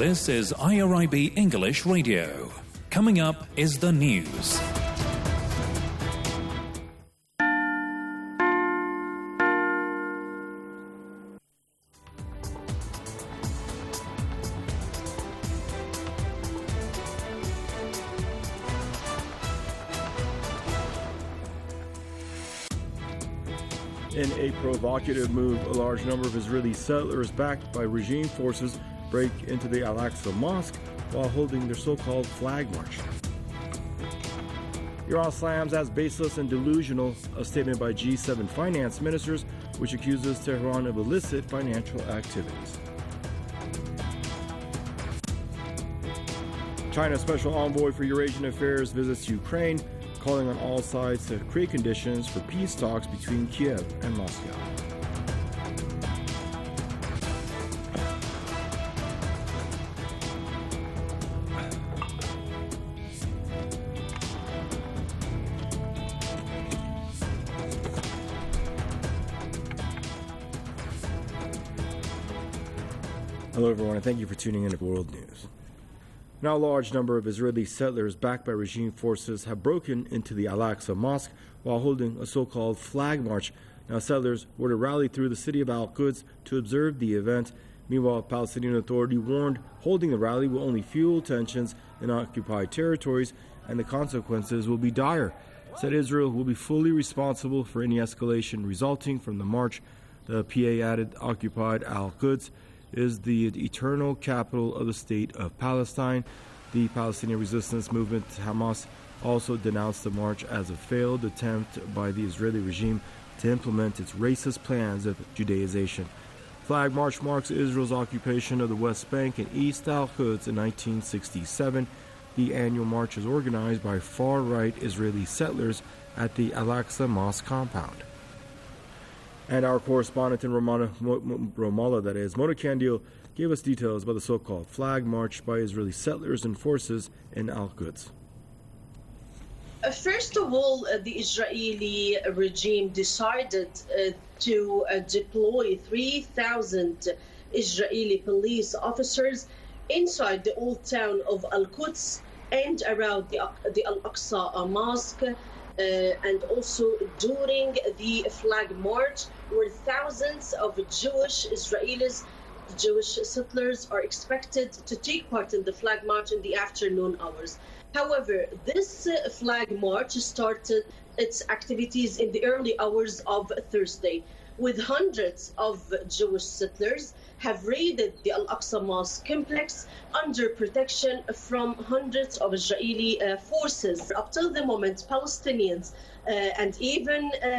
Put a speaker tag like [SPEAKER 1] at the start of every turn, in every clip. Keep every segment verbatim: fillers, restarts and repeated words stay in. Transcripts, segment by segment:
[SPEAKER 1] This is I R I B English Radio. Coming up is the news.
[SPEAKER 2] In a provocative move, a large number of Israeli settlers backed by regime forces break into the Al-Aqsa Mosque while holding their so-called flag march. Iran slams as baseless and delusional a statement by G seven finance ministers which accuses Tehran of illicit financial activities. China's special envoy for Eurasian affairs visits Ukraine, calling on all sides to create conditions for peace talks between Kiev and Moscow. Hello everyone, and thank you for tuning in to World News. Now, a large number of Israeli settlers backed by regime forces have broken into the Al-Aqsa Mosque while holding a so-called flag march. Now, settlers were to rally through the city of Al-Quds to observe the event. Meanwhile, Palestinian Authority warned holding the rally will only fuel tensions in occupied territories and the consequences will be dire. Said Israel will be fully responsible for any escalation resulting from the march. The P A added occupied Al-Quds is the eternal capital of the state of Palestine. The Palestinian resistance movement, Hamas, also denounced the march as a failed attempt by the Israeli regime to implement its racist plans of Judaization. Flag March marks Israel's occupation of the West Bank and East Al-Quds in nineteen sixty-seven. The annual march is organized by far-right Israeli settlers at the Al-Aqsa Mosque compound. And our correspondent in Ramallah, Ramallah that is, Mona Kandil, gave us details about the so-called flag march by Israeli settlers and forces in Al-Quds.
[SPEAKER 3] Uh, first of all, uh, the Israeli regime decided uh, to uh, deploy three thousand Israeli police officers inside the old town of Al-Quds and around the, the Al-Aqsa Mosque. Uh, and also during the flag march, where thousands of Jewish Israelis, Jewish settlers, are expected to take part in the flag march in the afternoon hours. However, this uh, flag march started its activities in the early hours of Thursday, with hundreds of Jewish settlers have raided the Al-Aqsa Mosque complex under protection from hundreds of Israeli uh, forces. Up till the moment, Palestinians uh, and even uh, uh,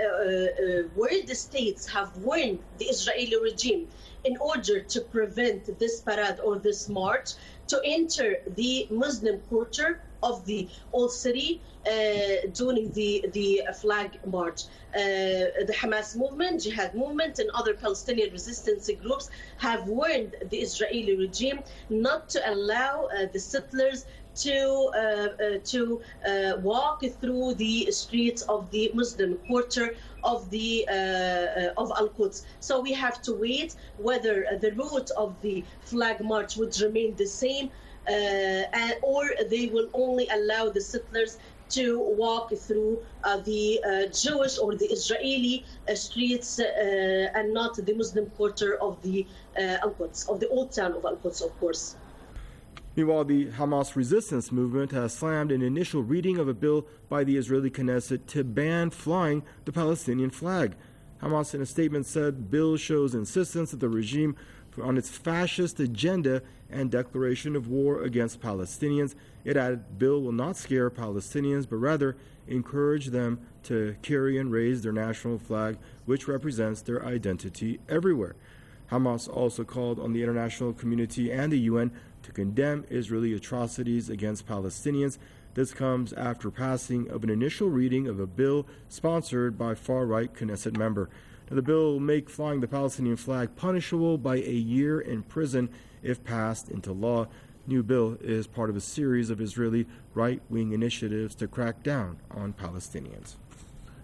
[SPEAKER 3] uh, world states have warned the Israeli regime in order to prevent this parade or this march to enter the Muslim quarter of the old city uh, during the, the flag march. Uh, the Hamas movement, Jihad movement, and other Palestinian resistance groups have warned the Israeli regime not to allow uh, the settlers to uh, uh, to uh, walk through the streets of the Muslim quarter of the uh, uh, of Al-Quds. So we have to wait whether the route of the flag march would remain the same, uh, and, or they will only allow the settlers to walk through uh, the uh, Jewish or the Israeli uh, streets uh, and not the Muslim quarter of the uh, Al-Quds, of the old town of Al-Quds, of course.
[SPEAKER 2] Meanwhile, the Hamas resistance movement has slammed an initial reading of a bill by the Israeli Knesset to ban flying the Palestinian flag. Hamas, in a statement, said the bill shows insistence of the regime on its fascist agenda and declaration of war against Palestinians. It added the bill will not scare Palestinians, but rather encourage them to carry and raise their national flag, which represents their identity everywhere. Hamas also called on the international community and the U N to condemn Israeli atrocities against Palestinians. This comes after passing of an initial reading of a bill sponsored by far-right Knesset member. Now, the bill will make flying the Palestinian flag punishable by a year in prison if passed into law. New bill is part of a series of Israeli right-wing initiatives to crack down on Palestinians.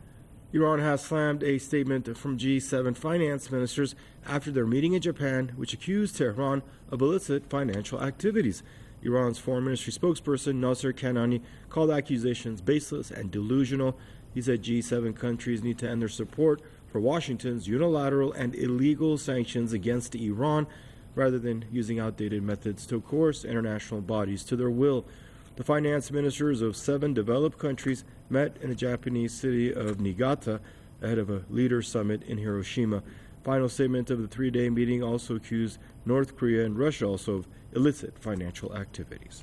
[SPEAKER 2] Iran has slammed a statement from G seven finance ministers after their meeting in Japan, which accused Tehran of illicit financial activities. Iran's foreign ministry spokesperson Nasser Kanani called accusations baseless and delusional. He said G seven countries need to end their support for Washington's unilateral and illegal sanctions against Iran, rather than using outdated methods to coerce international bodies to their will. The finance ministers of seven developed countries met in the Japanese city of Niigata ahead of a leader summit in Hiroshima. Final statement of the three-day meeting also accused North Korea and Russia also of illicit financial activities.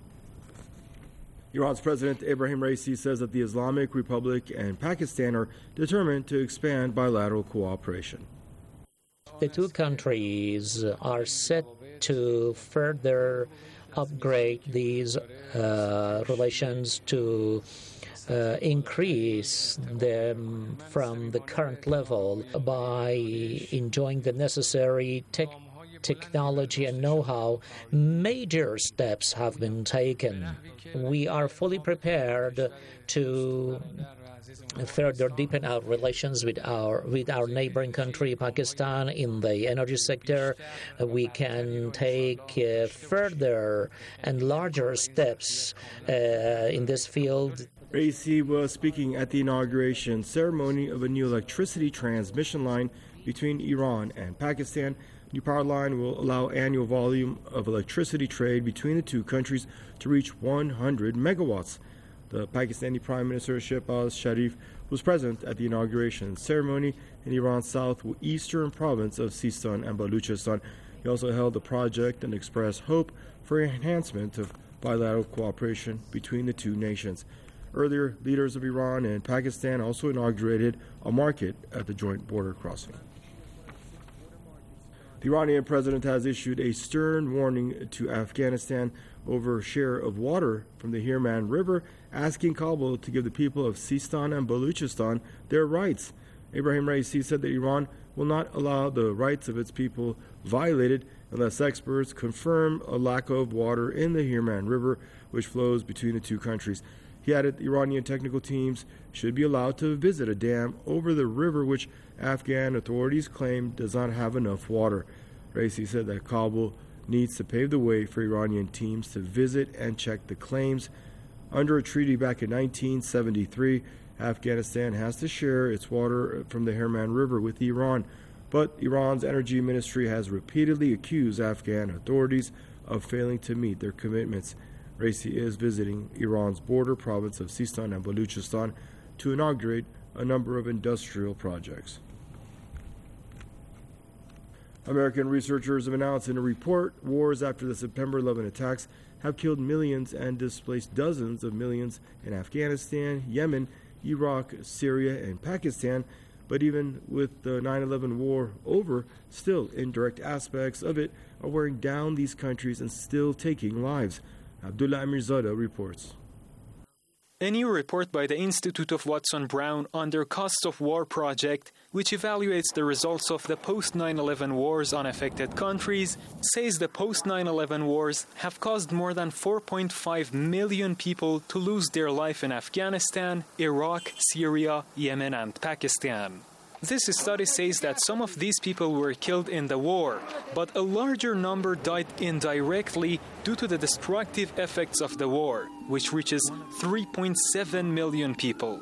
[SPEAKER 2] Iran's President Ebrahim Raisi says that the Islamic Republic and Pakistan are determined to expand bilateral cooperation.
[SPEAKER 4] The two countries are set to further upgrade these uh, relations to uh, increase them from the current level by enjoying the necessary tech technology and know-how. Major steps have been taken. We are fully prepared to further deepen our relations with our with our neighboring country, Pakistan, in the energy sector. We can take uh, further and larger steps uh, in this field.
[SPEAKER 2] Raisi was speaking at the inauguration ceremony of a new electricity transmission line between Iran and Pakistan. New power line will allow annual volume of electricity trade between the two countries to reach one hundred megawatts. The Pakistani Prime Minister Shehbaz Sharif was present at the inauguration ceremony in Iran's southeastern province of Sistan and Baluchistan. He also held the project and expressed hope for enhancement of bilateral cooperation between the two nations. Earlier, leaders of Iran and Pakistan also inaugurated a market at the joint border crossing. The Iranian president has issued a stern warning to Afghanistan over share of water from the Hirman River, asking Kabul to give the people of Sistan and Baluchistan their rights. Ebrahim Raisi said that Iran will not allow the rights of its people violated unless experts confirm a lack of water in the Hirman River, which flows between the two countries. He added the Iranian technical teams should be allowed to visit a dam over the river, which Afghan authorities claim does not have enough water. Raisi said that Kabul needs to pave the way for Iranian teams to visit and check the claims. Under a treaty back in nineteen seventy-three, Afghanistan has to share its water from the Hirman River with Iran, but Iran's energy ministry has repeatedly accused Afghan authorities of failing to meet their commitments. Raisi is visiting Iran's border province of Sistan and Baluchistan to inaugurate a number of industrial projects. American researchers have announced in a report wars after the September eleventh attacks have killed millions and displaced dozens of millions in Afghanistan, Yemen, Iraq, Syria, and Pakistan. But even with the nine eleven war over, still indirect aspects of it are wearing down these countries and still taking lives. Abdullah Amirzadeh reports.
[SPEAKER 5] A new report by the Institute of Watson Brown on their Costs of War project, which evaluates the results of the post nine eleven wars on affected countries, says the post nine eleven wars have caused more than four point five million people to lose their life in Afghanistan, Iraq, Syria, Yemen, and Pakistan. This study says that some of these people were killed in the war, but a larger number died indirectly due to the destructive effects of the war, which reaches three point seven million people.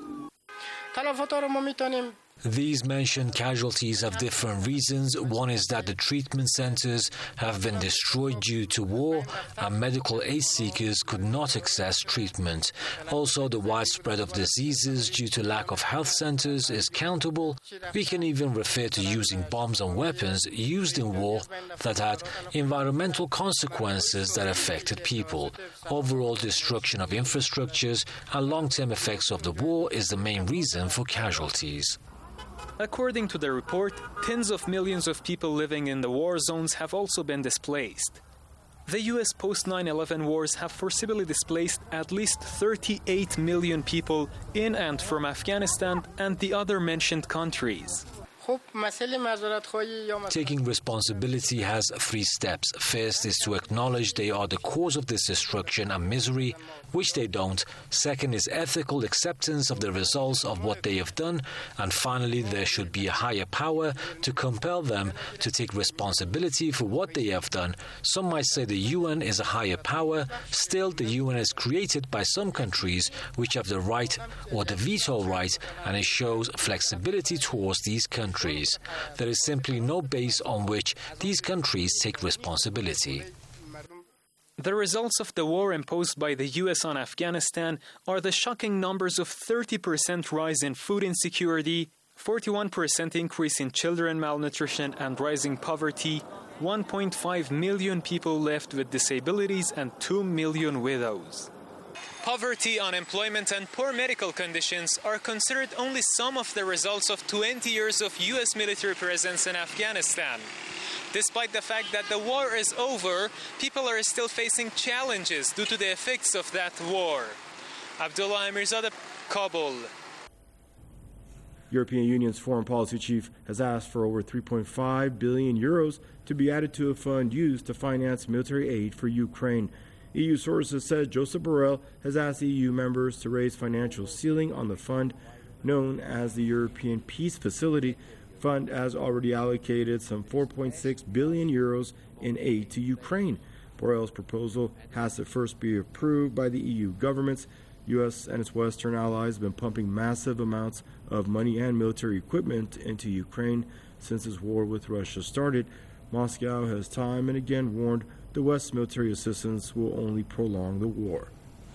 [SPEAKER 6] These mentioned casualties have different reasons. One is that the treatment centers have been destroyed due to war and medical aid seekers could not access treatment. Also, the widespread of diseases due to lack of health centers is countable. We can even refer to using bombs and weapons used in war that had environmental consequences that affected people. Overall destruction of infrastructures and long-term effects of the war is the main reason for casualties.
[SPEAKER 5] According to the report, tens of millions of people living in the war zones have also been displaced. The U S post nine eleven wars have forcibly displaced at least thirty-eight million people in and from Afghanistan and the other mentioned countries.
[SPEAKER 6] Taking responsibility has three steps. First is to acknowledge they are the cause of this destruction and misery, which they don't. Second is ethical acceptance of the results of what they have done. And finally, there should be a higher power to compel them to take responsibility for what they have done. Some might say the U N is a higher power. Still, the U N is created by some countries which have the right or the veto right, and it shows flexibility towards these countries. There is simply no base on which these countries take responsibility.
[SPEAKER 5] The results of the war imposed by the U S on Afghanistan are the shocking numbers of thirty percent rise in food insecurity, forty-one percent increase in children malnutrition and rising poverty, one point five million people left with disabilities, and two million widows. Poverty, unemployment, and poor medical conditions are considered only some of the results of twenty years of U S military presence in Afghanistan. Despite the fact that the war is over, people are still facing challenges due to the effects of that war. Abdullah Amirzadeh, Kabul.
[SPEAKER 2] European Union's foreign policy chief has asked for over three point five billion euros to be added to a fund used to finance military aid for Ukraine. E U sources said Joseph Borrell has asked E U members to raise financial ceiling on the fund known as the European Peace Facility. Fund has already allocated some four point six billion euros in aid to Ukraine. Borrell's proposal has to first be approved by the E U governments. U S and its Western allies have been pumping massive amounts of money and military equipment into Ukraine since its war with Russia started. Moscow has time and again warned the West's military assistance will only prolong the war.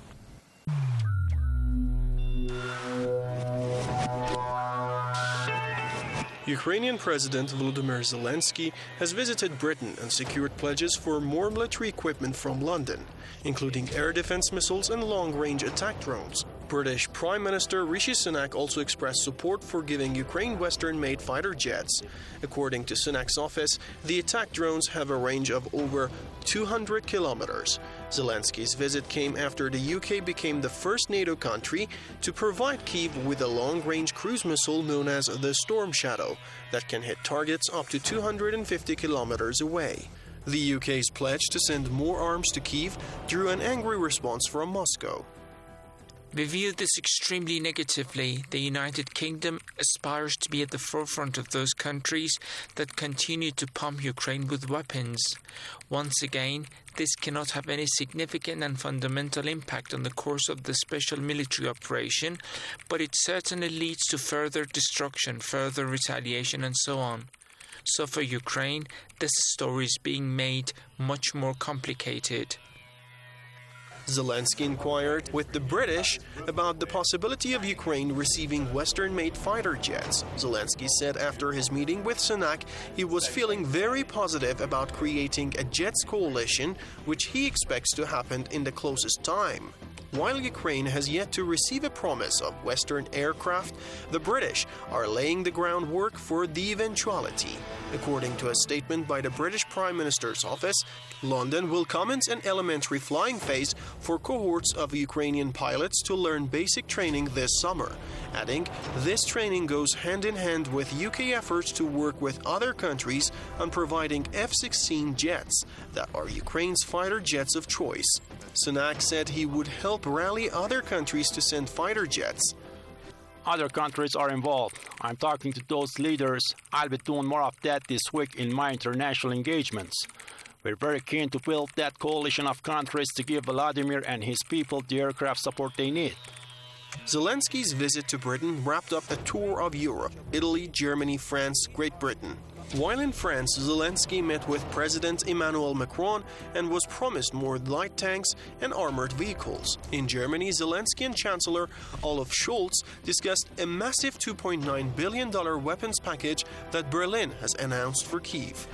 [SPEAKER 7] Ukrainian President Volodymyr Zelensky has visited Britain and secured pledges for more military equipment from London, including air defense missiles and long-range attack drones. British Prime Minister Rishi Sunak also expressed support for giving Ukraine Western-made fighter jets. According to Sunak's office, the attack drones have a range of over two hundred kilometers. Zelensky's visit came after the U K became the first NATO country to provide Kyiv with a long-range cruise missile known as the Storm Shadow that can hit targets up to two hundred fifty kilometers away. The U K's pledge to send more arms to Kyiv drew an angry response from Moscow.
[SPEAKER 8] We view this extremely negatively. The United Kingdom aspires to be at the forefront of those countries that continue to pump Ukraine with weapons. Once again, this cannot have any significant and fundamental impact on the course of the special military operation, but it certainly leads to further destruction, further retaliation, and so on. So for Ukraine, this story is being made much more complicated.
[SPEAKER 7] Zelensky inquired with the British about the possibility of Ukraine receiving Western-made fighter jets. Zelensky said after his meeting with Sunak he was feeling very positive about creating a jets coalition, which he expects to happen in the closest time. While Ukraine has yet to receive a promise of Western aircraft, the British are laying the groundwork for the eventuality. According to a statement by the British Prime Minister's office, London will commence an elementary flying phase for cohorts of Ukrainian pilots to learn basic training this summer, adding, this training goes hand in hand with U K efforts to work with other countries on providing F sixteen jets that are Ukraine's fighter jets of choice. Sunak said he would help rally other countries to send fighter jets.
[SPEAKER 9] Other countries are involved. I'm talking to those leaders. I'll be doing more of that this week in my international engagements. We're very keen to build that coalition of countries to give Vladimir and his people the aircraft support they need.
[SPEAKER 7] Zelensky's visit to Britain wrapped up a tour of Europe, Italy, Germany, France, Great Britain. While in France, Zelensky met with President Emmanuel Macron and was promised more light tanks and armored vehicles. In Germany, Zelensky and Chancellor Olaf Scholz discussed a massive two point nine billion dollars weapons package that Berlin has announced for Kyiv.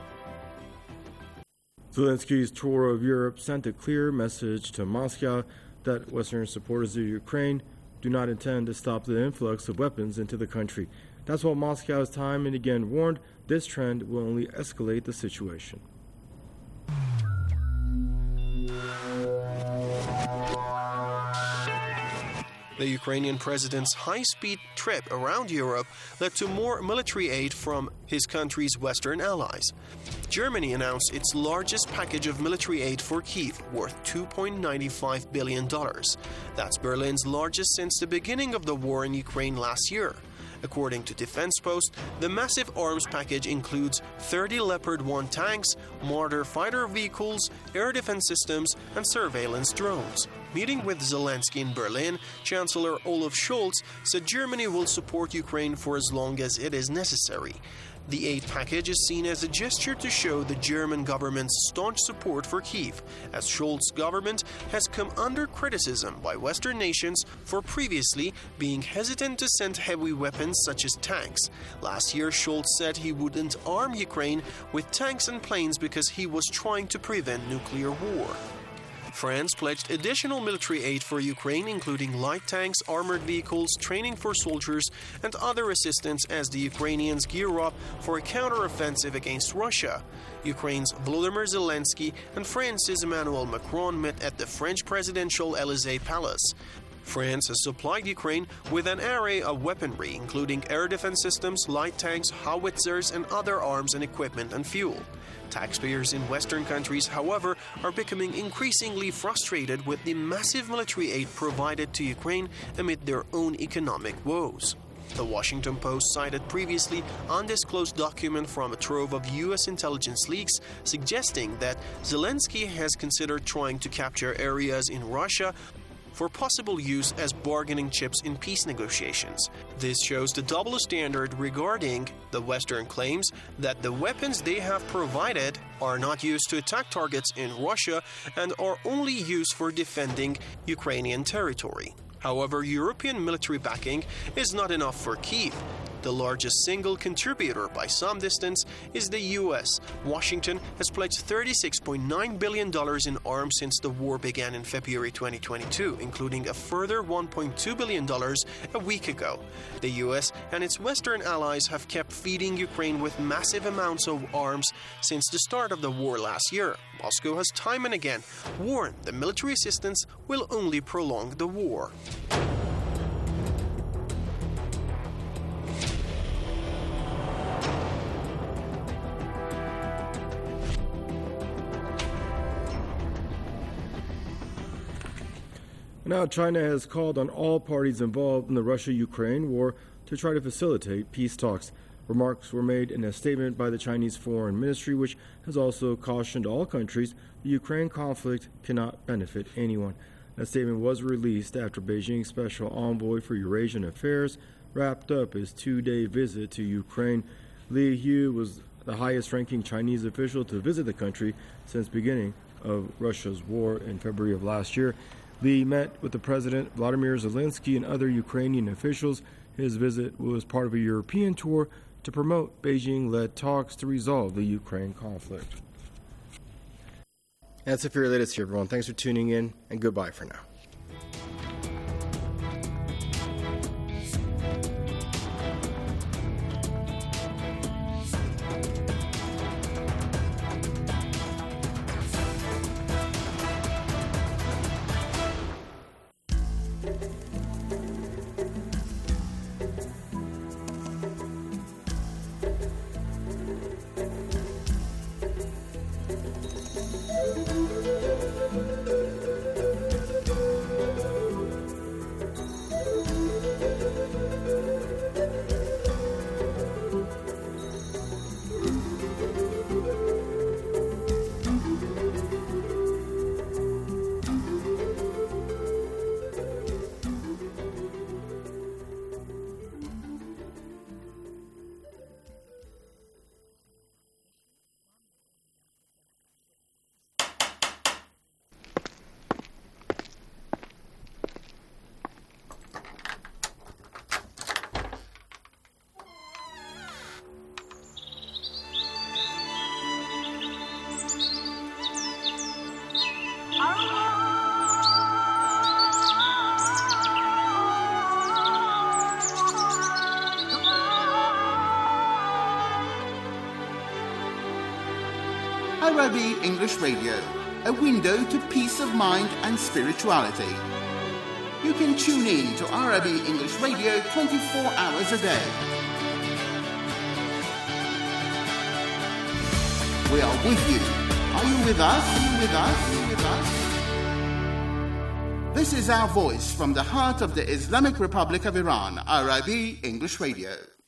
[SPEAKER 2] Zelensky's tour of Europe sent a clear message to Moscow that Western supporters of Ukraine do not intend to stop the influx of weapons into the country. That's why Moscow has time and again warned this trend will only escalate the situation.
[SPEAKER 7] The Ukrainian president's high-speed trip around Europe led to more military aid from his country's Western allies. Germany announced its largest package of military aid for Kyiv, worth two point nine five billion dollars. That's Berlin's largest since the beginning of the war in Ukraine last year. According to Defense Post, the massive arms package includes thirty Leopard one tanks, Marder fighter vehicles, air defense systems, and surveillance drones. Meeting with Zelensky in Berlin, Chancellor Olaf Scholz said Germany will support Ukraine for as long as it is necessary. The aid package is seen as a gesture to show the German government's staunch support for Kyiv, as Scholz's government has come under criticism by Western nations for previously being hesitant to send heavy weapons such as tanks. Last year, Scholz said he wouldn't arm Ukraine with tanks and planes because he was trying to prevent nuclear war. France pledged additional military aid for Ukraine, including light tanks, armored vehicles, training for soldiers, and other assistance as the Ukrainians gear up for a counteroffensive against Russia. Ukraine's Volodymyr Zelensky and France's Emmanuel Macron met at the French presidential Élysée Palace. France has supplied Ukraine with an array of weaponry, including air defense systems, light tanks, howitzers, and other arms and equipment and fuel. Taxpayers in Western countries, however, are becoming increasingly frustrated with the massive military aid provided to Ukraine amid their own economic woes. The Washington Post cited previously undisclosed document from a trove of U S intelligence leaks suggesting that Zelensky has considered trying to capture areas in Russia for possible use as bargaining chips in peace negotiations. This shows the double standard regarding the Western claims that the weapons they have provided are not used to attack targets in Russia and are only used for defending Ukrainian territory. However, European military backing is not enough for Kyiv. The largest single contributor by some distance is the U S. Washington has pledged thirty-six point nine billion dollars in arms since the war began in February twenty twenty-two, including a further one point two billion dollars a week ago. The U S and its Western allies have kept feeding Ukraine with massive amounts of arms since the start of the war last year. Moscow has time and again warned that military assistance will only prolong the war.
[SPEAKER 2] Now, China has called on all parties involved in the Russia-Ukraine war to try to facilitate peace talks. Remarks were made in a statement by the Chinese Foreign Ministry, which has also cautioned all countries the Ukraine conflict cannot benefit anyone. That statement was released after Beijing's Special Envoy for Eurasian Affairs wrapped up his two-day visit to Ukraine. Li Hu was the highest-ranking Chinese official to visit the country since the beginning of Russia's war in February of last year. Li met with the President Vladimir Zelensky and other Ukrainian officials. His visit was part of a European tour to promote Beijing-led talks to resolve the Ukraine conflict. That's it for your latest here, everyone. Thanks for tuning in, and goodbye for now.
[SPEAKER 10] Arabi English Radio, a window to peace of mind and spirituality. You can tune in to R I B English Radio twenty-four hours a day. We are with you. Are you with us? Are you with us? Are you with us? This is our voice from the heart of the Islamic Republic of Iran, R I B English Radio.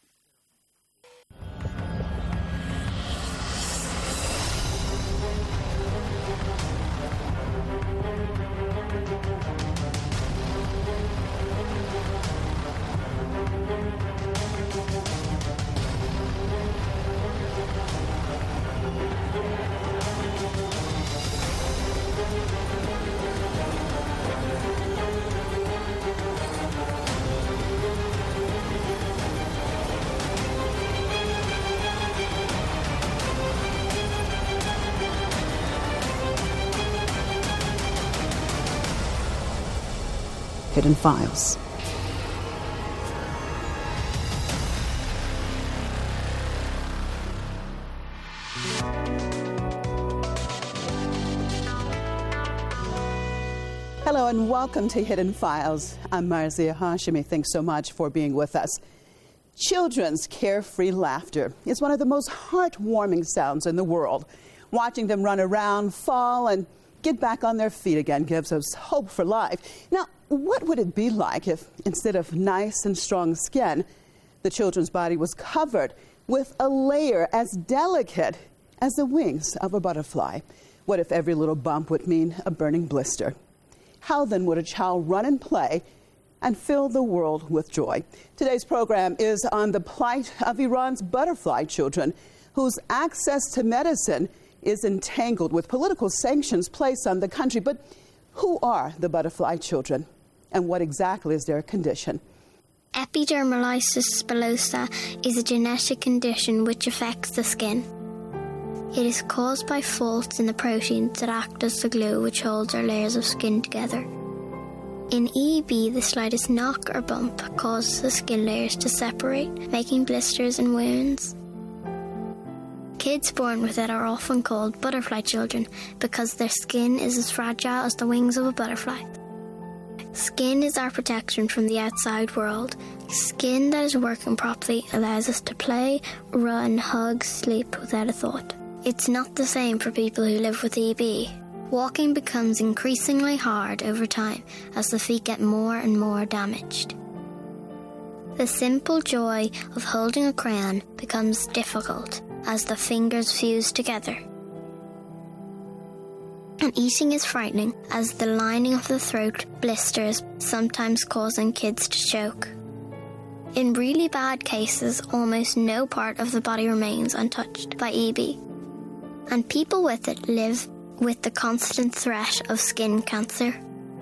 [SPEAKER 11] Hidden Files. Hello and welcome to Hidden Files. I'm Marzia Hashimi. Thanks so much for being with us. Children's carefree laughter is one of the most heartwarming sounds in the world. Watching them run around, fall, and get back on their feet again gives us hope for life. Now, what would it be like if, instead of nice and strong skin, the children's body was covered with a layer as delicate as the wings of a butterfly? What if every little bump would mean a burning blister? How then would a child run and play and fill the world with joy? Today's program is on the plight of Iran's butterfly children, whose access to medicine is entangled with political sanctions placed on the country. But who are the butterfly children, and what exactly is their condition?
[SPEAKER 12] Epidermolysis bullosa is a genetic condition which affects the skin. It is caused by faults in the proteins that act as the glue which holds our layers of skin together. In E B, the slightest knock or bump causes the skin layers to separate, making blisters and wounds. Kids born with it are often called butterfly children because their skin is as fragile as the wings of a butterfly. Skin is our protection from the outside world. Skin that is working properly allows us to play, run, hug, sleep without a thought. It's not the same for people who live with E B. Walking becomes increasingly hard over time as the feet get more and more damaged. The simple joy of holding a crayon becomes difficult as the fingers fuse together. And eating is frightening as the lining of the throat blisters, sometimes causing kids to choke. In really bad cases, almost no part of the body remains untouched by E B. And people with it live with the constant threat of skin cancer.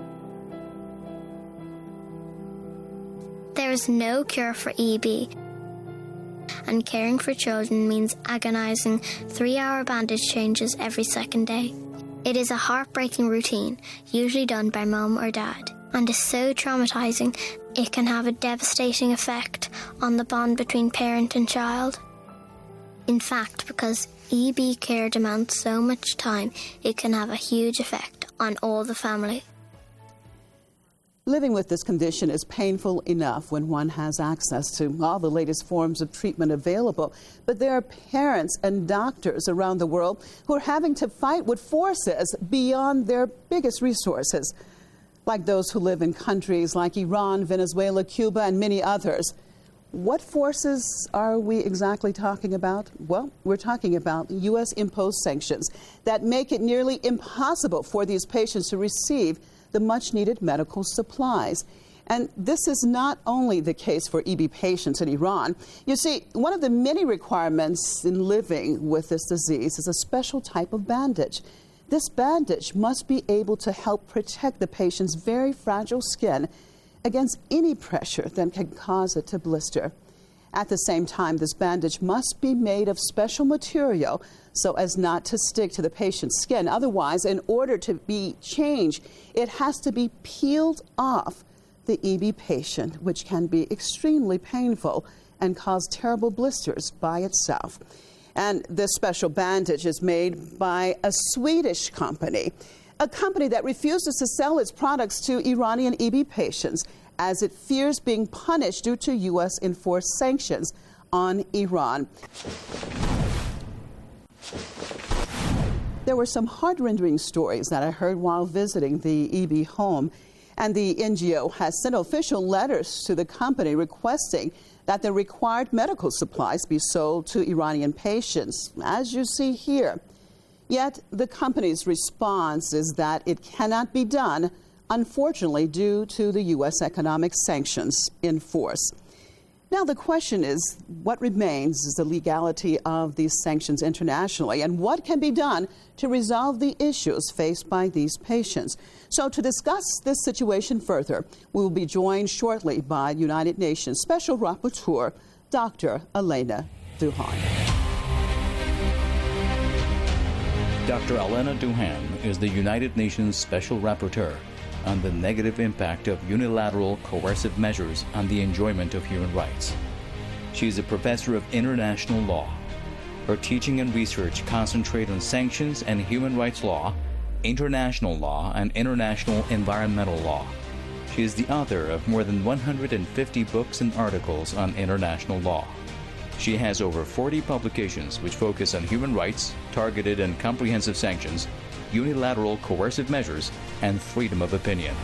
[SPEAKER 12] There is no cure for E B, and caring for children means agonizing three-hour bandage changes every second day. It is a heartbreaking routine, usually done by mum or dad, and is so traumatizing it can have a devastating effect on the bond between parent and child. In fact, because E B care demands so much time, it can have a huge effect on all the family.
[SPEAKER 11] Living with this condition is painful enough when one has access to all the latest forms of treatment available. But there are parents and doctors around the world who are having to fight with forces beyond their biggest resources, like those who live in countries like Iran, Venezuela, Cuba, and many others. What forces are we exactly talking about? Well, we're talking about U S imposed sanctions that make it nearly impossible for these patients to receive the much-needed medical supplies. And this is not only the case for E B patients in Iran. You see, one of the many requirements in living with this disease is a special type of bandage. This bandage must be able to help protect the patient's very fragile skin against any pressure that can cause it to blister. At the same time, this bandage must be made of special material so as not to stick to the patient's skin. Otherwise, in order to be changed, it has to be peeled off the E B patient, which can be extremely painful and cause terrible blisters by itself. And this special bandage is made by a Swedish company. a company that refuses to sell its products to Iranian E B patients as it fears being punished due to U S enforced sanctions on Iran. There were some heart-rending stories that I heard while visiting the E B home, and the N G O has sent official letters to the company requesting that the required medical supplies be sold to Iranian patients, as you see here. Yet the company's response is that it cannot be done, unfortunately, due to the U S economic sanctions in force. Now, the question is, what remains is the legality of these sanctions internationally, and what can be done to resolve the issues faced by these patients. So to discuss this situation further, we will be joined shortly by United Nations Special Rapporteur, Doctor Elena Duhan.
[SPEAKER 13] Doctor Elena Duhan is the United Nations Special Rapporteur on the negative impact of unilateral coercive measures on the enjoyment of human rights. She is a professor of international law. Her teaching and research concentrate on sanctions and human rights law, international law, and international environmental law. She is the author of more than one hundred fifty books and articles on international law. She has over forty publications which focus on human rights, targeted and comprehensive sanctions, unilateral coercive measures, and freedom of opinion.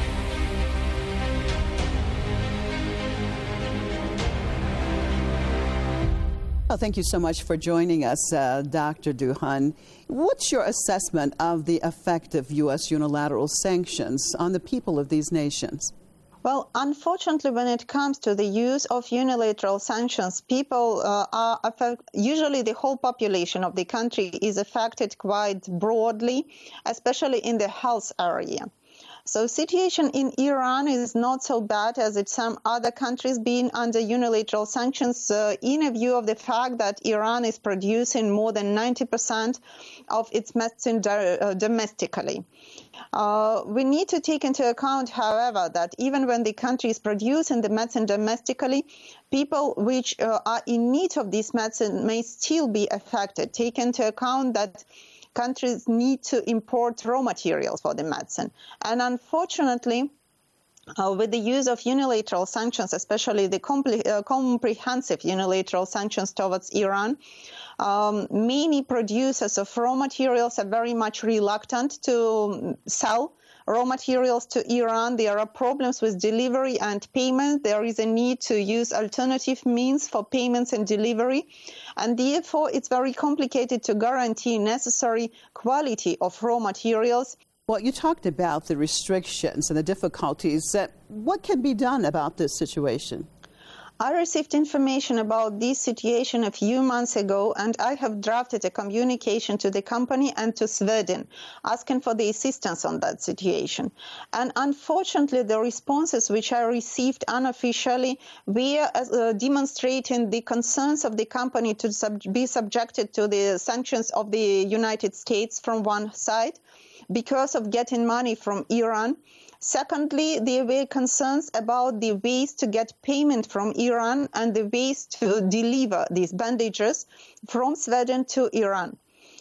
[SPEAKER 11] Well, thank you so much for joining us, uh, Doctor Duhan. What's your assessment of the effect of U S unilateral sanctions on the people of these nations?
[SPEAKER 14] Well, unfortunately, when it comes to the use of unilateral sanctions, people uh, are affect- usually the whole population of the country is affected quite broadly, especially in the health area. So situation in Iran is not so bad as in some other countries being under unilateral sanctions uh, in a view of the fact that Iran is producing more than ninety percent of its medicine do- uh, domestically. Uh, we need to take into account, however, that even when the country is producing the medicine domestically, people which uh, are in need of this medicine may still be affected. Take into account that countries need to import raw materials for the medicine. And unfortunately, uh, with the use of unilateral sanctions, especially the compl- uh, comprehensive unilateral sanctions towards Iran, um, many producers of raw materials are very much reluctant to sell raw materials to Iran. There are problems with delivery and payment. There is a need to use alternative means for payments and delivery. And therefore, it's very complicated to guarantee necessary quality of raw materials.
[SPEAKER 11] Well, you talked about the restrictions and the difficulties. Uh, what can be done about this situation?
[SPEAKER 14] I received information about this situation a few months ago, and I have drafted a communication to the company and to Sweden asking for the assistance on that situation. And unfortunately, the responses which I received unofficially were uh, demonstrating the concerns of the company to sub- be subjected to the sanctions of the United States from one side because of getting money from Iran. Secondly, there were concerns about the ways to get payment from Iran and the ways to deliver these bandages from Sweden to Iran.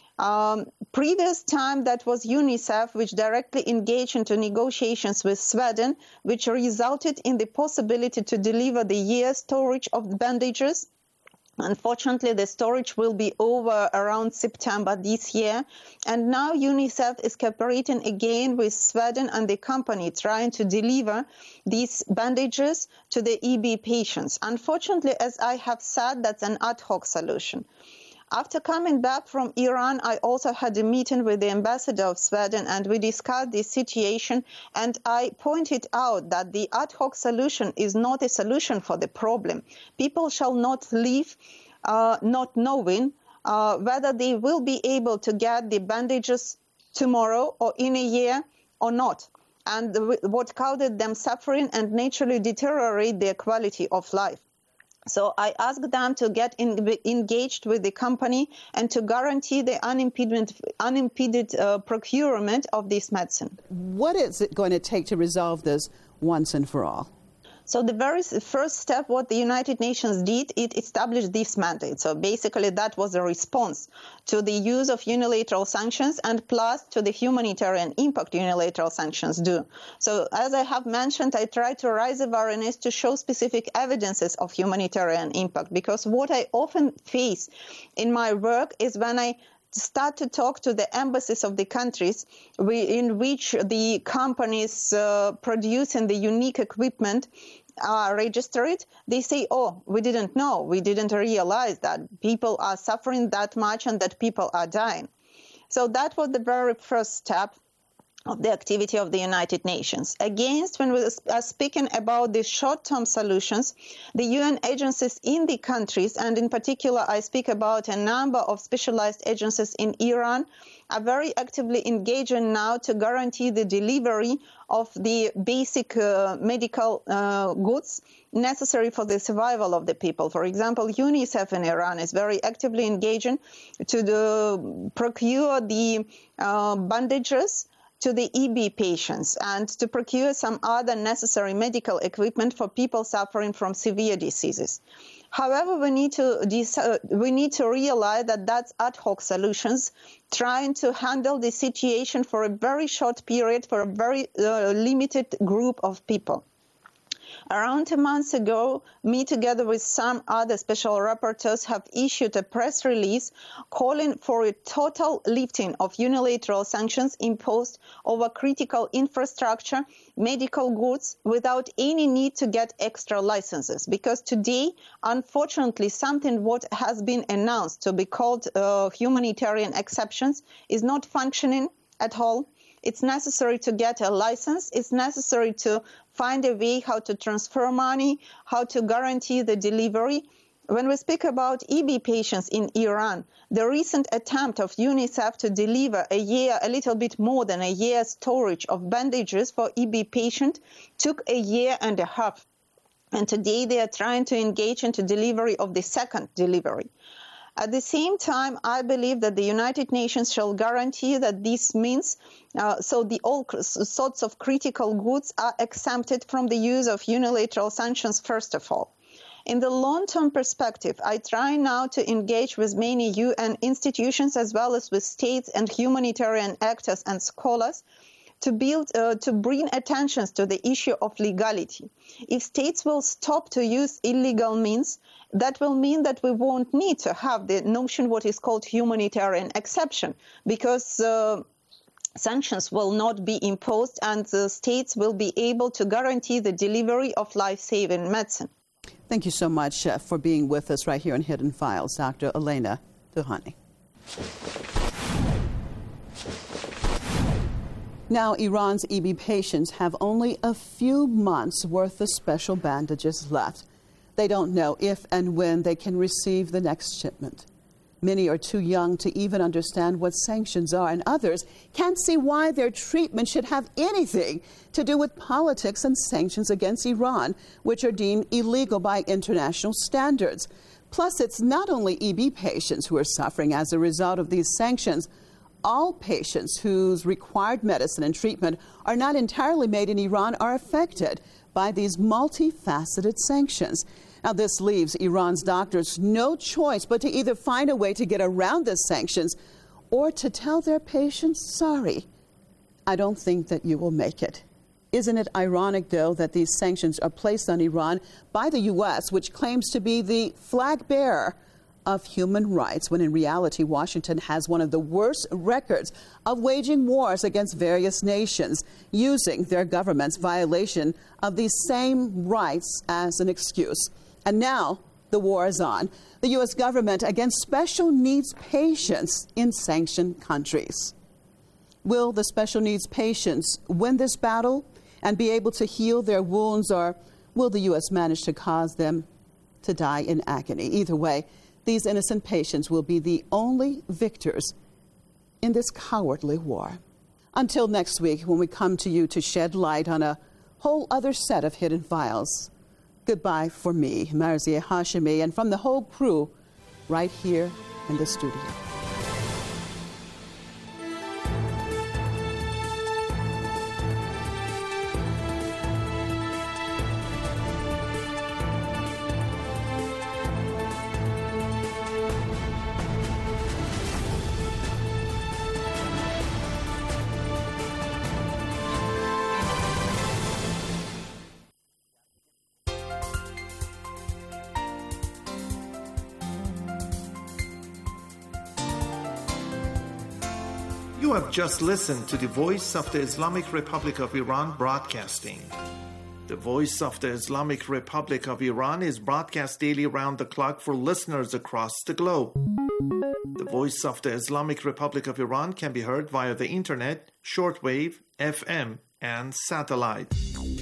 [SPEAKER 14] Um, previous time, that was UNICEF, which directly engaged into negotiations with Sweden, which resulted in the possibility to deliver the year's storage of bandages. Unfortunately, the storage will be over around September this year. And now UNICEF is cooperating again with Sweden and the company trying to deliver these bandages to the E B patients. Unfortunately, as I have said, that's an ad hoc solution. After coming back from Iran, I also had a meeting with the ambassador of Sweden, and we discussed this situation, and I pointed out that the ad hoc solution is not a solution for the problem. People shall not leave uh, not knowing uh, whether they will be able to get the bandages tomorrow or in a year or not, and the, what caused them suffering and naturally deteriorate their quality of life. So I asked them to get in, engaged with the company and to guarantee the unimpeded, unimpeded uh, procurement of this medicine.
[SPEAKER 11] What is it going to take to resolve this once and for all?
[SPEAKER 14] So the very first step, what the United Nations did, it established this mandate. So basically that was a response to the use of unilateral sanctions and plus to the humanitarian impact unilateral sanctions do. So as I have mentioned, I try to raise awareness to show specific evidences of humanitarian impact, because what I often face in my work is when I start to talk to the embassies of the countries in which the companies uh, producing the unique equipment are registered, they say, oh, we didn't know, we didn't realize that people are suffering that much and that people are dying. So that was the very first step of the activity of the United Nations. Against, when we are speaking about the short-term solutions, the U N agencies in the countries, and in particular I speak about a number of specialized agencies in Iran, are very actively engaging now to guarantee the delivery of the basic uh, medical uh, goods necessary for the survival of the people. For example, UNICEF in Iran is very actively engaging to the, procure the uh, bandages to the E B patients and to procure some other necessary medical equipment for people suffering from severe diseases. However, we need to uh, we need to realize that that's ad hoc solutions, trying to handle the situation for a very short period for a very uh, limited group of people. Around a month ago, me together with some other special rapporteurs have issued a press release calling for a total lifting of unilateral sanctions imposed over critical infrastructure, medical goods, without any need to get extra licenses. Because today, unfortunately, something what has been announced to be called uh, humanitarian exceptions is not functioning at all. It's necessary to get a license. It's necessary to find a way how to transfer money, how to guarantee the delivery. When we speak about E B patients in Iran, the recent attempt of UNICEF to deliver a year, a little bit more than a year's storage of bandages for E B patient took a year and a half. And today they are trying to engage into delivery of the second delivery. At the same time, I believe that the United Nations shall guarantee that this means uh, so the all sorts of critical goods are exempted from the use of unilateral sanctions, first of all. In the long-term perspective, I try now to engage with many U N institutions as well as with states and humanitarian actors and scholars to build, uh, to bring attention to the issue of legality. If states will stop to use illegal means, that will mean that we won't need to have the notion what is called humanitarian exception, because uh, sanctions will not be imposed and the states will be able to guarantee the delivery of life-saving medicine.
[SPEAKER 11] Thank you so much uh, for being with us right here on Hidden Files, Doctor Elena Duhani. Now, Iran's E B patients have only a few months' worth of special bandages left. They don't know if and when they can receive the next shipment. Many are too young to even understand what sanctions are, and others can't see why their treatment should have anything to do with politics and sanctions against Iran, which are deemed illegal by international standards. Plus, it's not only E B patients who are suffering as a result of these sanctions. All patients whose required medicine and treatment are not entirely made in Iran are affected by these multifaceted sanctions. Now, this leaves Iran's doctors no choice but to either find a way to get around the sanctions or to tell their patients, sorry, I don't think that you will make it. Isn't it ironic, though, that these sanctions are placed on Iran by the U S, which claims to be the flag bearer of human rights, when in reality Washington has one of the worst records of waging wars against various nations, using their government's violation of these same rights as an excuse. And now the war is on. The U S government against special needs patients in sanctioned countries. Will the special needs patients win this battle and be able to heal their wounds, or will the U S manage to cause them to die in agony? Either way, these innocent patients will be the only victors in this cowardly war. Until next week, when we come to you to shed light on a whole other set of Hidden Files, goodbye for me, Marzieh Hashemi, and from the whole crew right here in the studio.
[SPEAKER 15] You have just listened to the Voice of the Islamic Republic of Iran broadcasting. The Voice of the Islamic Republic of Iran is broadcast daily round the clock for listeners across the globe. The Voice of the Islamic Republic of Iran can be heard via the internet, shortwave, F M, and satellite.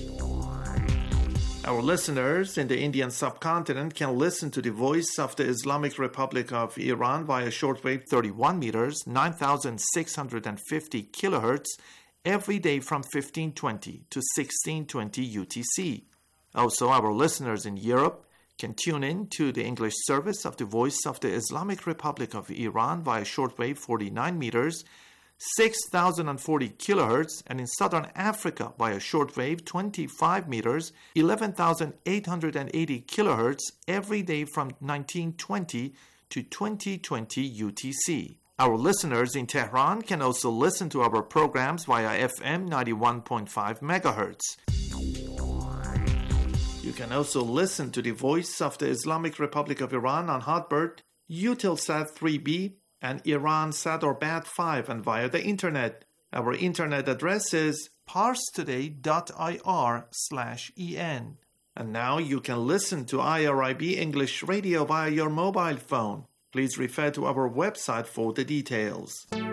[SPEAKER 15] Our listeners in the Indian subcontinent can listen to the Voice of the Islamic Republic of Iran via shortwave thirty-one meters, nine thousand six hundred fifty kilohertz, every day from fifteen twenty to sixteen twenty U T C. Also, our listeners in Europe can tune in to the English service of the Voice of the Islamic Republic of Iran via shortwave forty-nine meters, six thousand forty kilohertz, and in Southern Africa via shortwave twenty-five meters, eleven thousand eight hundred eighty kilohertz, every day from nineteen twenty to twenty twenty U T C. Our listeners in Tehran can also listen to our programs via F M ninety-one point five megahertz. You can also listen to the Voice of the Islamic Republic of Iran on Hotbird, Eutelsat three B, and Iransat or Bat five, and via the internet. Our internet address is parstoday.ir slash en. And now you can listen to I R I B English Radio via your mobile phone. Please refer to our website for the details.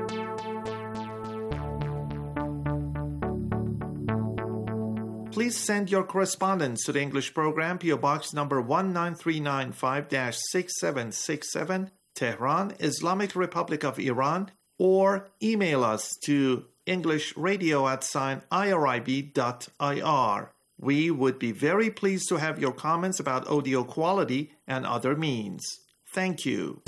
[SPEAKER 15] Please send your correspondence to the English program, P O Box number one nine three nine five dash six seven six seven, Tehran, Islamic Republic of Iran, or email us to englishradio at sign irib dot ir. We would be very pleased to have your comments about audio quality and other means. Thank you.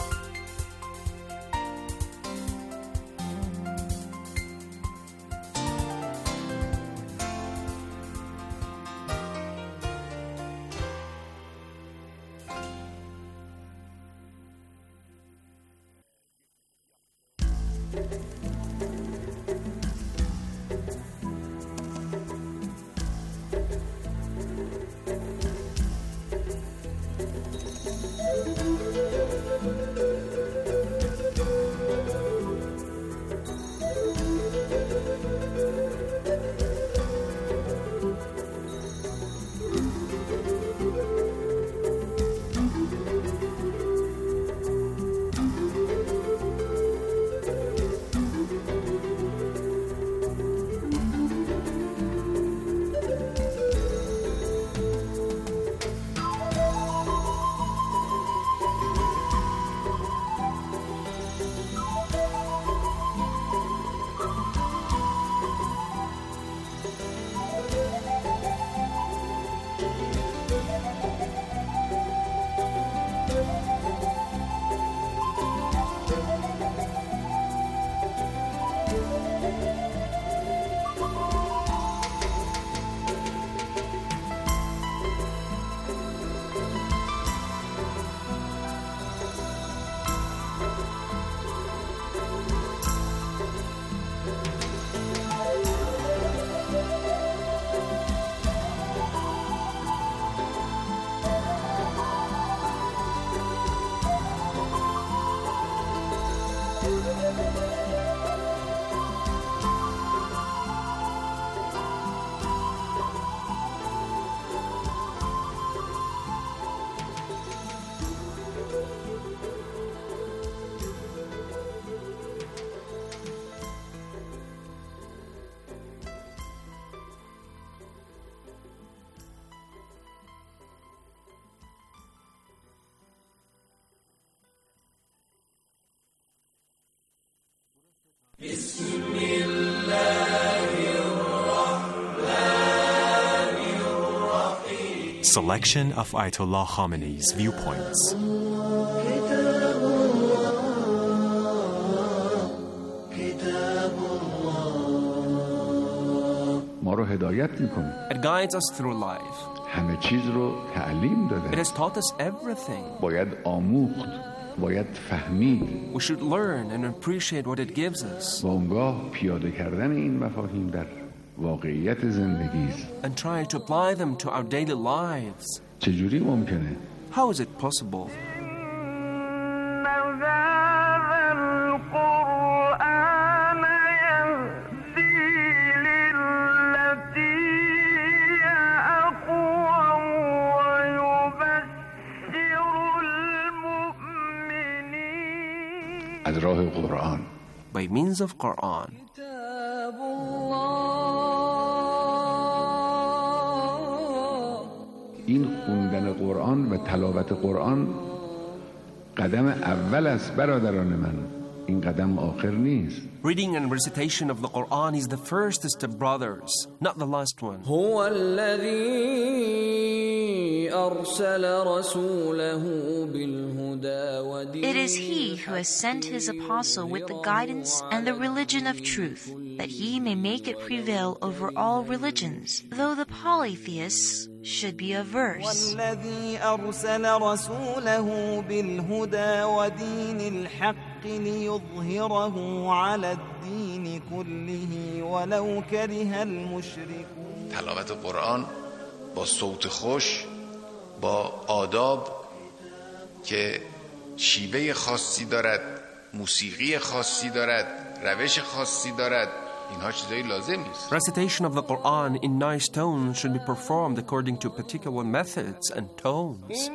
[SPEAKER 16] Selection of Ayatollah Khamenei's viewpoints.
[SPEAKER 17] It guides us through life. It has taught us everything. We should learn and appreciate what it gives us. And try to apply them to our daily lives. How is it possible?
[SPEAKER 18] از راه قرآن.
[SPEAKER 17] By means of Quran.
[SPEAKER 18] این خوندن قرآن و تلاوت قرآن قدم اول است برادران من. این قدم آخر نیست.
[SPEAKER 17] Reading and recitation of the Quran is the first step, brothers, not the last one.
[SPEAKER 19] هو الذي أرسل رسوله بالهدى ودين.
[SPEAKER 20] It is he who has sent his apostle with the guidance and the religion of truth, that he may make it prevail over all religions, though the polytheists should be averse.
[SPEAKER 19] والذي أرسل رسوله بالهدى ودين الحق ليظهره على الدين كله ولو كره المشركون.
[SPEAKER 21] تلاوت قرآن با صوت خوش، با آداب که شیوه خاصی دارد، موسیقی خاصی دارد، روش خاصی دارد، اینها چیزایی لازم نیست.
[SPEAKER 17] Recitation of the Quran in nice tones should be performed according to particular methods and tones.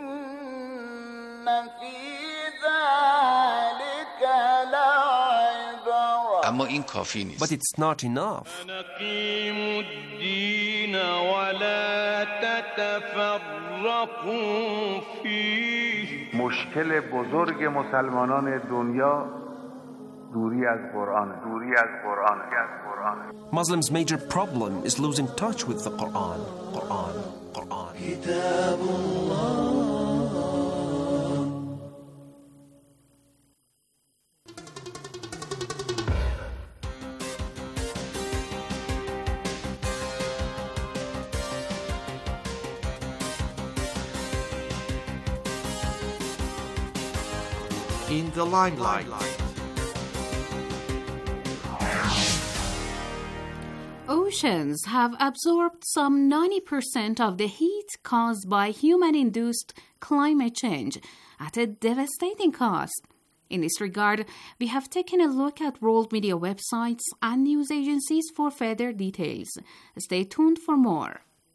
[SPEAKER 21] اما این کافی نیست.
[SPEAKER 17] But it's not enough.
[SPEAKER 18] مشکل بزرگ مسلمانان دنیا دوری از قرآن، دوری از قرآن، از قرآن.
[SPEAKER 17] Muslims' major problem is losing touch with the Quran. Quran, Quran. كتاب الله.
[SPEAKER 15] In the limelight.
[SPEAKER 22] Oceans have absorbed some ninety percent of the heat caused by human-induced climate change at a devastating cost. In this regard, we have taken a look at world media websites and news agencies for further details. Stay tuned for more.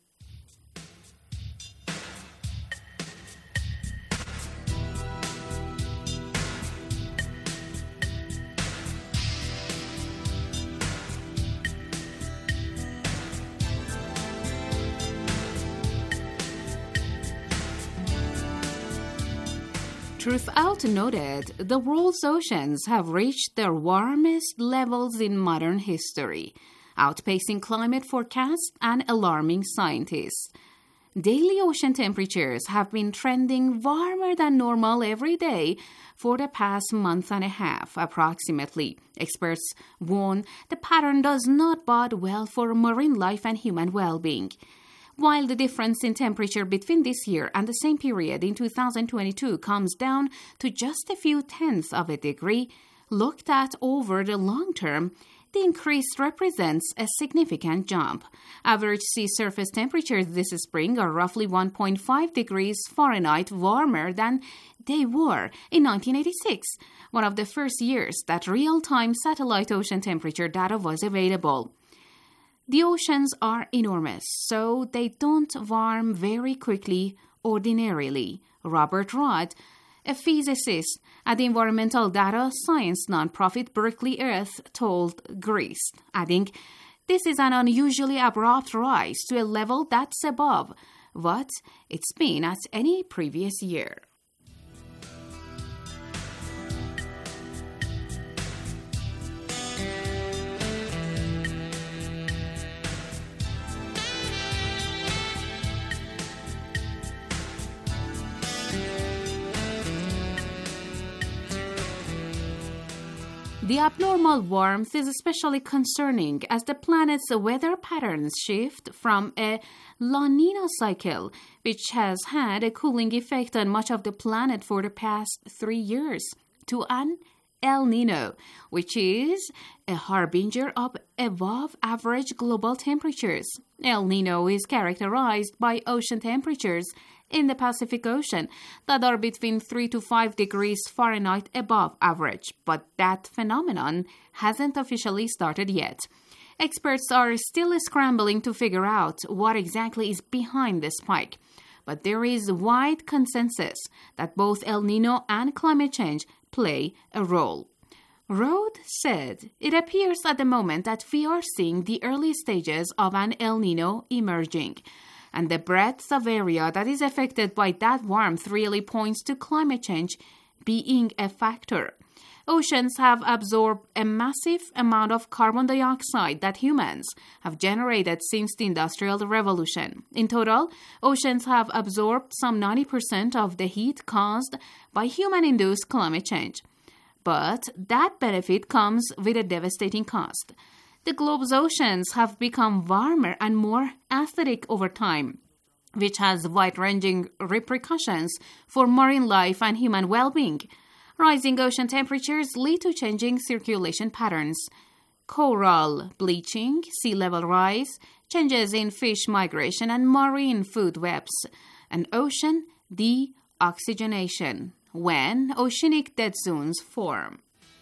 [SPEAKER 22] Truth Out noted the world's oceans have reached their warmest levels in modern history, outpacing climate forecasts and alarming scientists. Daily ocean temperatures have been trending warmer than normal every day for the past month and a half, approximately. Experts warn the pattern does not bode well for marine life and human well-being. While the difference in temperature between this year and the same period in two thousand twenty-two comes down to just a few tenths of a degree, looked at over the long term, the increase represents a significant jump. Average sea surface temperatures this spring are roughly one point five degrees Fahrenheit warmer than they were in nineteen eighty-six, one of the first years that real-time satellite ocean temperature data was available. The oceans are enormous, so they don't warm very quickly ordinarily. Robert Roth, a physicist at the environmental data science nonprofit Berkeley Earth, told Grist, adding, "This is an unusually abrupt rise to a level that's above what it's been at any previous year." The abnormal warmth is especially concerning as the planet's weather patterns shift from a La Nina cycle, which has had a cooling effect on much of the planet for the past three years, to an El Nino, which is a harbinger of above-average global temperatures. El Nino is characterized by ocean temperatures in the Pacific Ocean that are between three to five degrees Fahrenheit above average, but that phenomenon hasn't officially started yet. Experts are still scrambling to figure out what exactly is behind the spike, but there is wide consensus that both El Nino and climate change play a role. Rode said, "It appears at the moment that we are seeing the early stages of an El Nino emerging, and the breadth of area that is affected by that warmth really points to climate change being a factor. Oceans have absorbed a massive amount of carbon dioxide that humans have generated since the Industrial Revolution. In total, oceans have absorbed some ninety percent of the heat caused by human-induced climate change. But that benefit comes with a devastating cost. The globe's oceans have become warmer and more acidic over time, which has wide-ranging repercussions for marine life and human well-being. Rising ocean temperatures lead to changing circulation patterns. Coral bleaching, sea level rise, changes in fish migration and marine food webs, and ocean deoxygenation when oceanic dead zones form.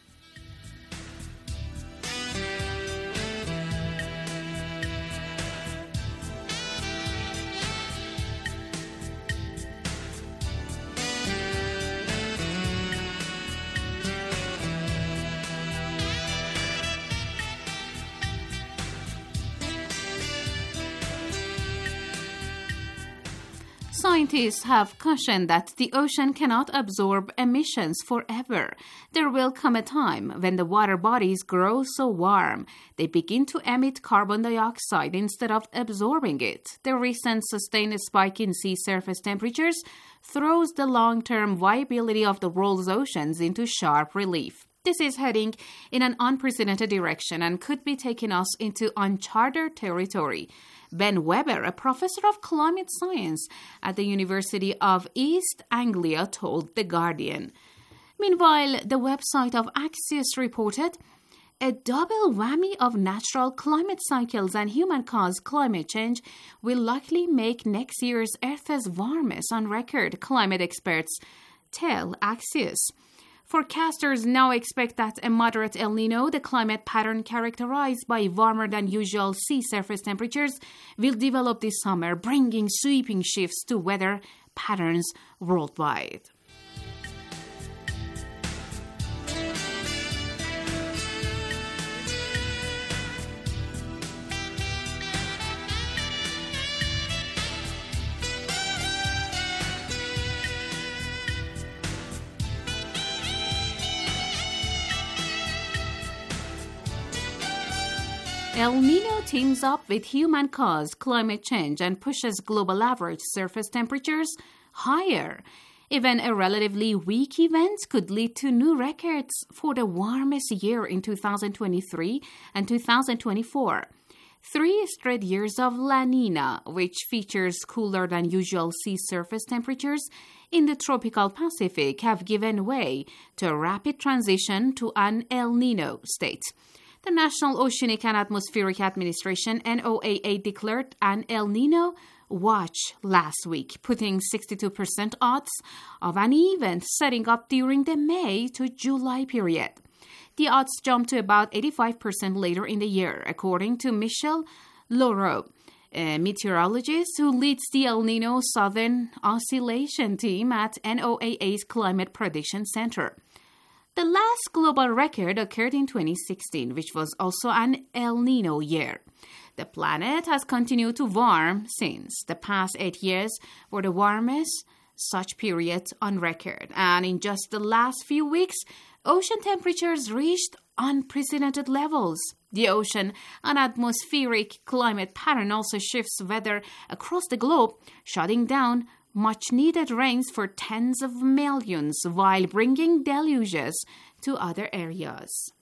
[SPEAKER 22] Scientists have cautioned that the ocean cannot absorb emissions forever. There will come a time when the water bodies grow so warm they begin to emit carbon dioxide instead of absorbing it. The recent sustained spike in sea surface temperatures throws the long-term viability of the world's oceans into sharp relief. This is heading in an unprecedented direction and could be taking us into uncharted territory. Ben Weber, a professor of climate science at the University of East Anglia, told The Guardian. Meanwhile, the website of Axios reported, a double whammy of natural climate cycles and human-caused climate change will likely make next year's Earth's warmest on record, climate experts tell Axios. Forecasters now expect that a moderate El Nino, the climate pattern characterized by warmer than usual sea surface temperatures, will develop this summer, bringing sweeping shifts to weather patterns worldwide. El Nino teams up with human-caused climate change and pushes global average surface temperatures higher. Even a relatively weak event could lead to new records for the warmest year in two thousand twenty-three and two thousand twenty-four. Three straight years of La Nina, which features cooler than usual sea surface temperatures in the tropical Pacific, have given way to a rapid transition to an El Nino state. The National Oceanic and Atmospheric Administration, N O A A, declared an El Nino watch last week, putting sixty-two percent odds of an event setting up during the May to July period. The odds jumped to about eighty-five percent later in the year, according to Michel Laureau, a meteorologist who leads the El Nino Southern Oscillation Team at N O A A's Climate Prediction Center. The last global record occurred in twenty sixteen, which was also an El Nino year. The planet has continued to warm since. The past eight years were the warmest such period on record, and in just the last few weeks, ocean temperatures reached unprecedented levels. The ocean and atmospheric climate pattern also shifts weather across the globe, shutting down much-needed rains for tens of millions while bringing deluges to other areas.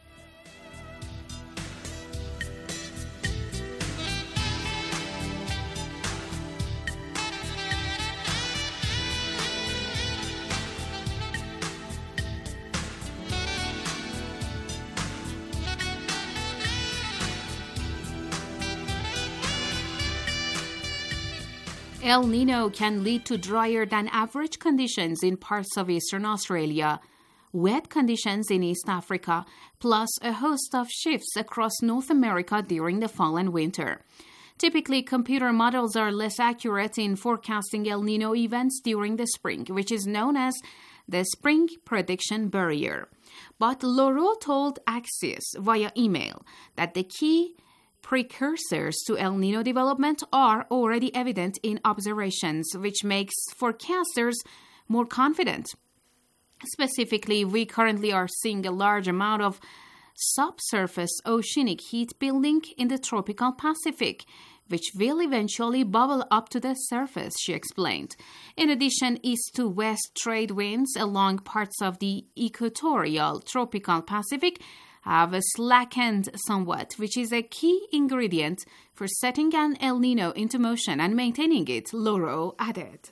[SPEAKER 22] El Nino can lead to drier than average conditions in parts of eastern Australia, wet conditions in East Africa, plus a host of shifts across North America during the fall and winter. Typically, computer models are less accurate in forecasting El Nino events during the spring, which is known as the Spring Prediction Barrier. But Lauro told Axios via email that the key precursors to El Nino development are already evident in observations, which makes forecasters more confident. Specifically, we currently are seeing a large amount of subsurface oceanic heat building in the tropical Pacific, which will eventually bubble up to the surface, she explained. In addition, east to west trade winds along parts of the equatorial tropical Pacific have slackened somewhat, which is a key ingredient for setting an El Nino into motion and maintaining it, Lauro added.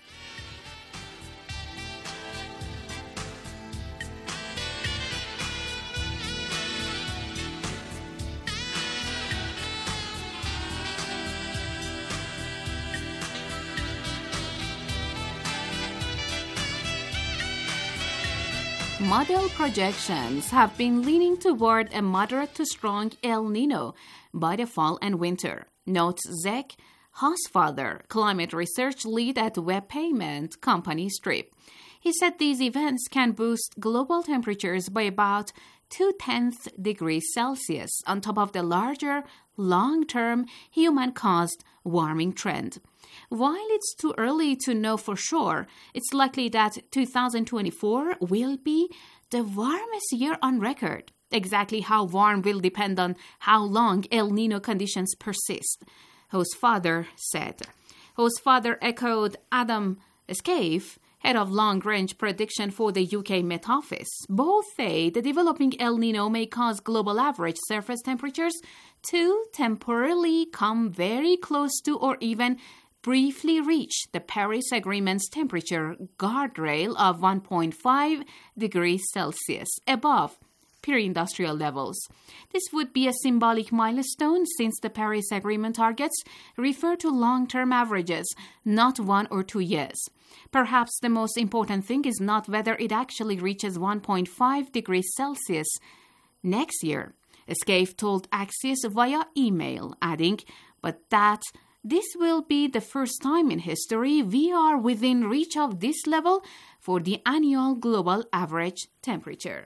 [SPEAKER 22] Model projections have been leaning toward a moderate to strong El Nino by the fall and winter, notes Zach Hosfather, climate research lead at web payment company Strip. He said these events can boost global temperatures by about two-tenths degrees Celsius on top of the larger, long-term, human-caused warming trend. While it's too early to know for sure, it's likely that two thousand twenty-four will be the warmest year on record. Exactly how warm will depend on how long El Nino conditions persist, Hosfather said. Hosfather echoed Adam Scaife, head of long-range prediction for the U K Met Office. Both say the developing El Nino may cause global average surface temperatures to temporarily come very close to or even briefly reach the Paris Agreement's temperature guardrail of one point five degrees Celsius above pre-industrial levels. This would be a symbolic milestone since the Paris Agreement targets refer to long-term averages, not one or two years. Perhaps the most important thing is not whether it actually reaches one point five degrees Celsius next year, Scaife told Axios via email, adding, but that this will be the first time in history we are within reach of this level for the annual global average temperature.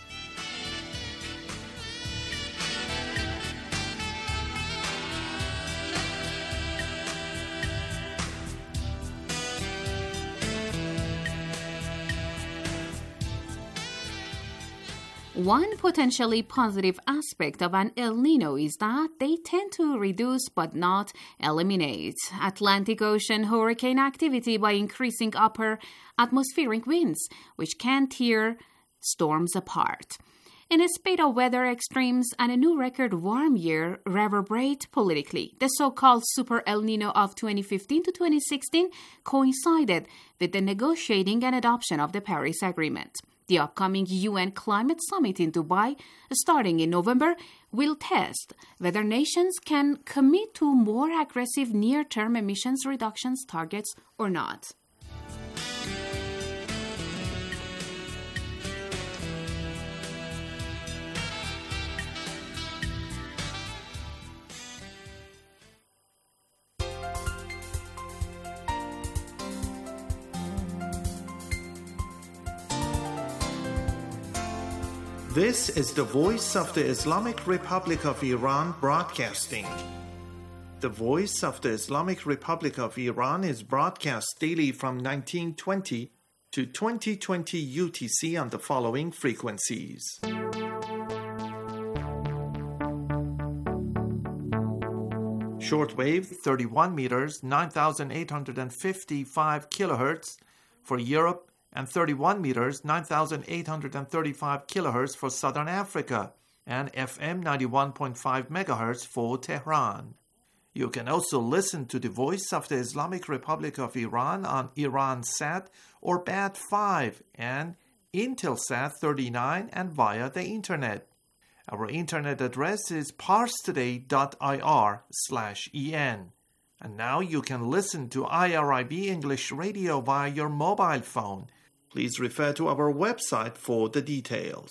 [SPEAKER 22] One potentially positive aspect of an El Nino is that they tend to reduce but not eliminate Atlantic Ocean hurricane activity by increasing upper atmospheric winds, which can tear storms apart. In a spate of weather extremes and a new record warm year reverberate politically, the so-called Super El Nino of twenty fifteen to twenty sixteen coincided with the negotiating and adoption of the Paris Agreement. The upcoming U N Climate Summit in Dubai, starting in November, will test whether nations can commit to more aggressive near-term emissions reductions targets or not.
[SPEAKER 15] This is the Voice of the Islamic Republic of Iran broadcasting. The Voice of the Islamic Republic of Iran is broadcast daily from nineteen twenty to twenty twenty U T C on the following frequencies. Shortwave thirty-one meters, nine thousand eight hundred fifty-five kilohertz for Europe, and thirty-one meters, nine thousand eight hundred thirty-five kilohertz for Southern Africa, and F M ninety-one point five megahertz for Tehran. You can also listen to the Voice of the Islamic Republic of Iran on Iransat or B A T five and Intelsat thirty-nine and via the Internet. Our Internet address is parstoday.ir slash en. And now you can listen to I R I B English Radio via your mobile phone. Please refer to our website for the details.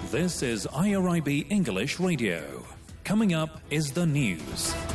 [SPEAKER 1] This is I R I B English Radio. Coming up is the news.